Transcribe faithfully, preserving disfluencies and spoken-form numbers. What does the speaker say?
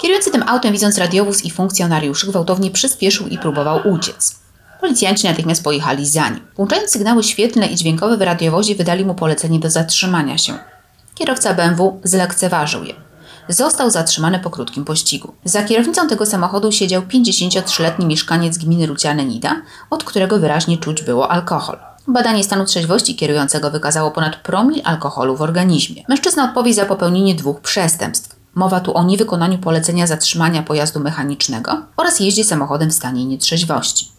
Kierujący tym autem, widząc radiowóz i funkcjonariuszy, gwałtownie przyspieszył i próbował uciec. Policjanci natychmiast pojechali za nim. Włączając sygnały świetlne i dźwiękowe w radiowozie, wydali mu polecenie do zatrzymania się. Kierowca B M W zlekceważył je. Został zatrzymany po krótkim pościgu. Za kierownicą tego samochodu siedział pięćdziesięciotrzyletni mieszkaniec gminy Ruciane-Nida, od którego wyraźnie czuć było alkohol. Badanie stanu trzeźwości kierującego wykazało ponad promil alkoholu w organizmie. Mężczyzna odpowie za popełnienie dwóch przestępstw. Mowa tu o niewykonaniu polecenia zatrzymania pojazdu mechanicznego oraz jeździe samochodem w stanie nietrzeźwości.